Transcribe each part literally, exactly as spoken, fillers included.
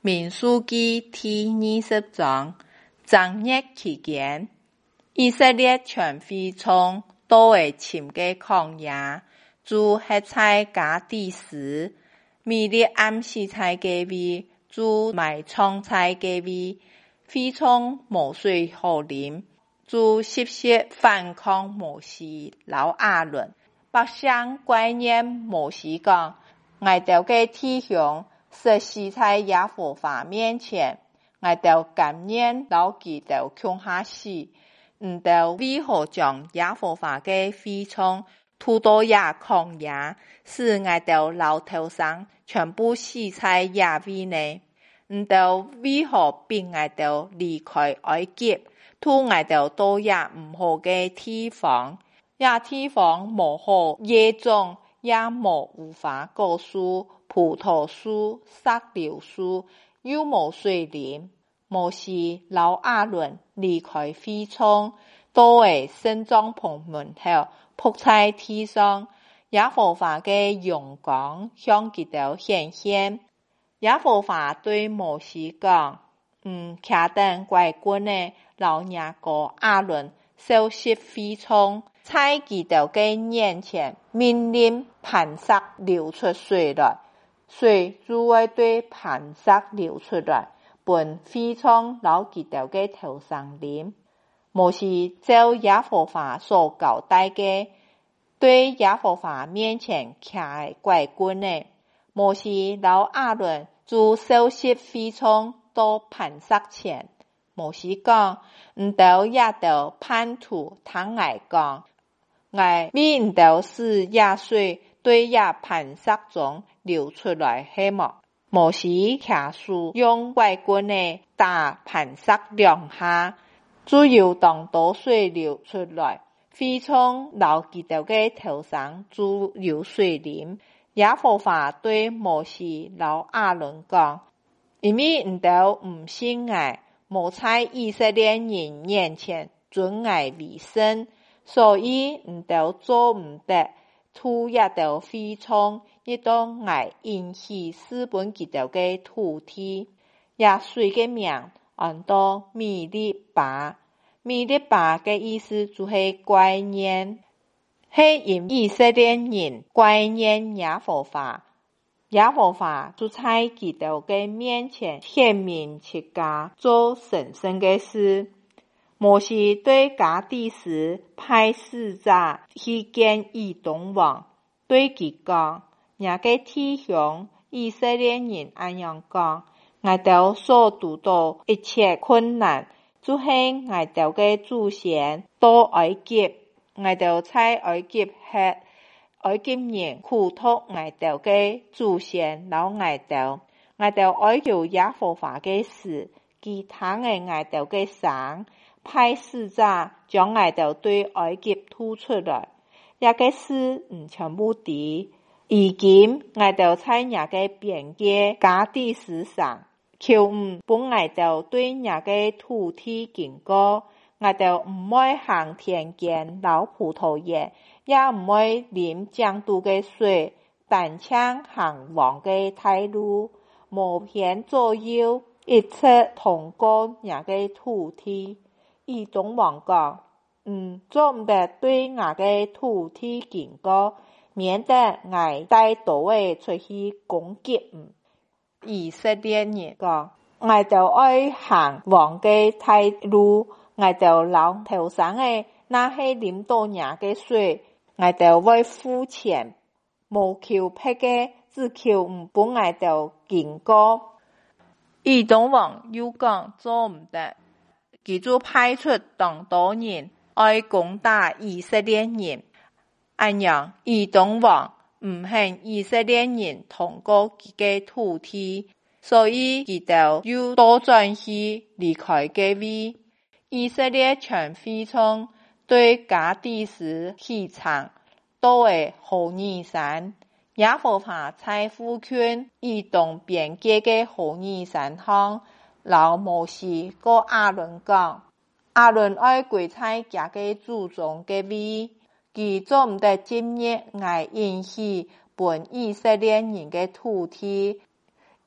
民數記第二十章，正月期間，以色列全會眾都會前嘅曠野，住喺在加低斯，米利暗示在嘅位，住埋藏在嘅位，會眾無水可啉，住濕濕反抗摩西老亞倫，百姓懷念摩西講，我哋嘅弟兄實是在耶和華面前，我哋甘願留佢哋窮下死，唔哋為何將耶和華嘅會眾拖到野曠野，使我哋老頭上全部死在野地呢？唔哋為何逼我哋離開埃及，拖我哋到野唔好嘅地方，野地方無好野種，也無無花果樹、葡萄樹、石榴樹，又無水啉。摩西老亞倫離開會眾，都會升帳篷門口，仆在地上，耶和華嘅榮光向佢哋顯現。耶和華對摩西講，嗯，且等乖棍的老爺哥亞倫收拾會眾，在佢哋嘅眼前命令磐石流出水來，水就會對磐石流出來，本會眾老佢哋嘅頭上啉。摩西照耶和華所交代嘅，對耶和華面前徛乖棍的摩西老亞倫就收拾會眾到磐石前。摩西講，唔到也到叛徒聽我講，我咪唔到使野水對野磐石中流出來係麼？摩西騎樹用拐棍的打磐石兩下，就有當多水流出來，會眾老佢哋嘅頭上就有水啉。耶和華對摩西老亞倫講，因為唔到唔信我，無在以色列人面前尊我為聖，所以唔到做唔得，土也到會眾，亦都我應許賜本佢哋嘅土地。野水嘅名按到米利巴，米利巴嘅意思就係懷念，係因以色列人懷念耶和華，耶和華就在佢哋嘅面前顯明自家做神聖嘅事。摩西對加低斯派使者去見以東王，對佢講，我嘅弟兄以色列人這樣講，我哋所遇到一切困難，就係我哋嘅祖先到埃及，我哋在埃及吃埃及人苦毒我哋嘅祖先老我哋，我哋哀求耶和華嘅事，佢聽我哋嘅聲，派使者將我哋對埃及吐出來，一個事唔全部地，如今我哋在一個邊界加低斯上，求唔本我哋對一個土地經過，我哋唔會行田間老葡萄園，也唔會啉江度嘅水，但請行王嘅大路，無偏左右，一切通過一個土地。以東王講，嗯，做唔得對我嘅土地經過，免得我帶多位出去攻擊唔。以色列人講，我就愛行王嘅大路，我就老頭上嘅那些啉多年嘅水，我就會付錢，無求撇嘅，只求唔本我就經過。以東王又講做唔得。佢就派出當多人愛攻打以色列人，按樣以東王唔肯以色列人通過佢嘅土地，所以佢哋又倒轉去離開嘅位。以色列全會眾對加低斯起床，都係何珥山，耶和華在附近以東邊界嘅何珥山上。老摩西個亞倫講，亞倫愛歸在家嘅祖宗嘅位，佢做唔得今日我應許本以色列人嘅土地，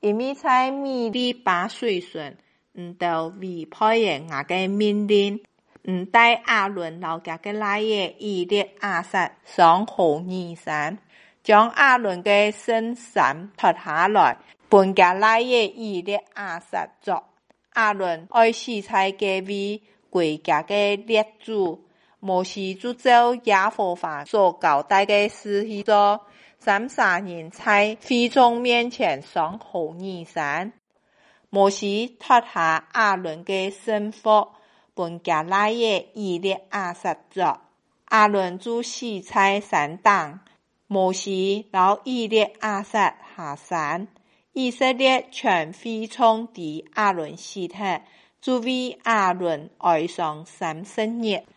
因為在米利巴水順，唔到違背嘅我嘅命令，唔帶亞倫老家嘅奶爺以列亞撒上何珥山，將亞倫嘅聖衫脫下來，本家奶爺以列亞撒作。亞倫愛死在嘅位歸家嘅列祖，摩西就照耶和華所交代嘅事去做。三十人在會眾面前上何珥山，摩西脫下亞倫嘅聖服，本家奶爺以列亞撒作。亞倫就死在山頂，摩西和以列亞撒下山。以色列全會眾在亞倫死後，就為亞倫哀傷三十日。